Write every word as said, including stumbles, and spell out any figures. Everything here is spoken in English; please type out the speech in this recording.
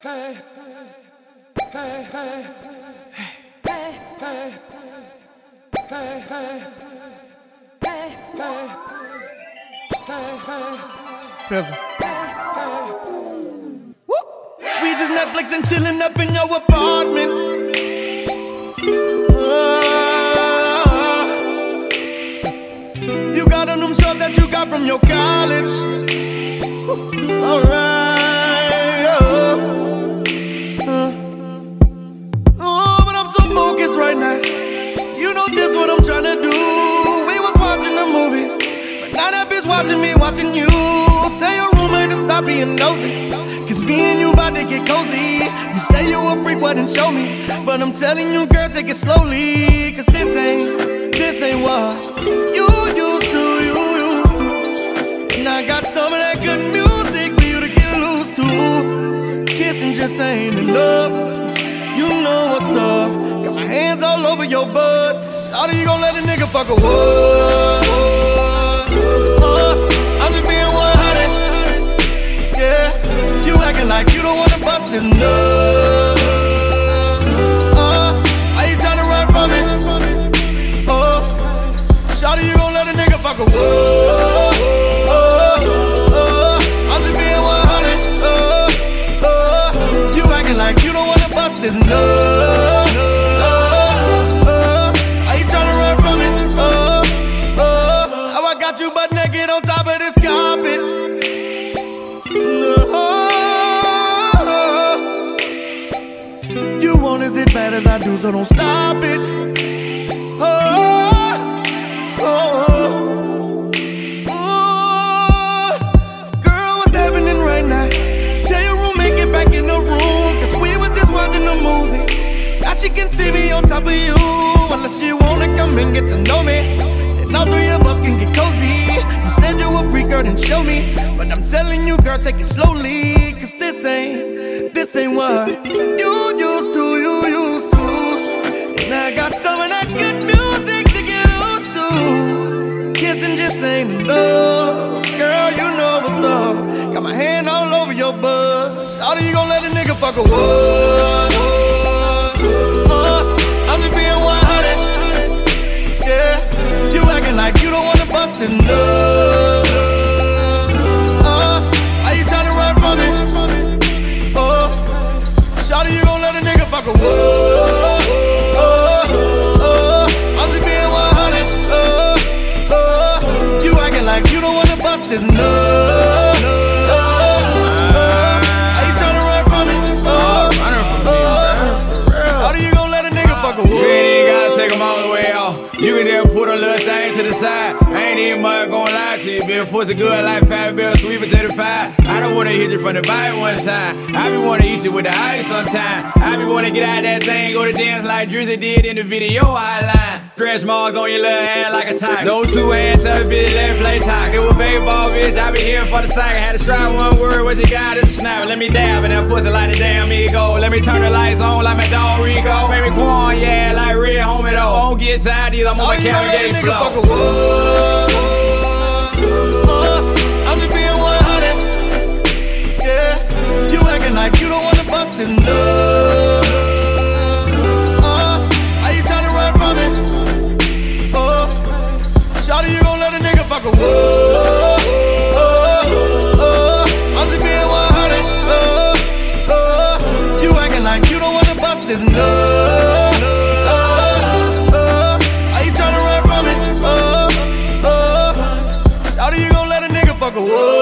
Hey, hey, hey, hey, hey, hey, hey, hey, hey, hey, Trevor. Woo. We just Netflix and chillin' up in your apartment. Uh, you got on them shorts that you got from your college. Alright. Oh. Uh. oh, but I'm so focused right now. You know just what I'm tryna do. We was watching a movie, but now that bitch watching me, watching you. Tell your roommate to stop being nosy, cause me and you bout to get cozy. You say you a freak, well then show me. But I'm telling you, girl, take it slowly, cause this ain't, this ain't what you used to, you used to. And I got some of that good music for you to get loose to. Kissing just ain't enough, you know what's up. Got my hands all over your butt. Shawty, you gon' let a nigga fuck a what? Uh, I'm just being one hundred. Yeah, you acting like you don't wanna bust this nut. Uh, are you tryna run from it? Oh, shawty, you gon' let a nigga fuck a what? Uh, I'm just being one hundred. Uh, uh, you acting like you don't wanna bust this nut. You butt naked on top of this carpet. No. You want as it bad as I do, so don't stop it. Oh, oh, oh. Girl, what's happening right now? Tell your roommate get back in the room, cause we was just watching a movie. Now she can see me on top of you, unless she wanna come and get to know me. All three of us can get cozy. You said you a freak, girl, then show me. But I'm telling you, girl, take it slowly, cause this ain't, this ain't what you used to, you used to. And I got some of that good music to get used to. Kissing just ain't enough. Girl, you know what's up. Got my hand all over your butt. Shawty, you gon' let a nigga fuck a what? Uh, I'm just being one hundred. Yeah, you acting like you don't wanna bust this nut. Uh, are you tryna run from it? Oh, shawty, you gon' let a nigga fuck a what? Uh, I'm just being one hundred. Uh, uh, you acting like you don't wanna bust this nut. Uh, are you tryna run from it? Uh, uh, shawty, you gon' let a nigga fuck a what? You ain't even gotta take them all the way off. You can just put a little thing to the side. I ain't even much gonna lie to you, bitch. Pussy good like Patty Bell, sweet potato pie. I don't wanna hit you from the bite one time. I be wanna eat you with the ice sometime. I be wanna get out that thing, go to dance like Drizzy did in the video hotline. Stretch marks on your little hand like a tiger. No two hands, tell the bitch, let play talk. It was baseball, bitch. I be here for the cycle. Had to strike one word, what you got? It's a snapper. Let me dab in that pussy like the damn ego. Let me turn the lights on like my dog Rico. Baby Quan, yeah, like Red Homie though. Don't get tired, these I'm on my camera getting flow. Uh, I'm just being one hundred. Yeah, you acting like you don't wanna bust this nut. Uh, are you tryna run from it? Oh, shawty, you gon' let a nigga fuck a what? Uh, I'm just being one hundred. Uh, uh, you acting like you don't wanna bust this nut. Fuck a what?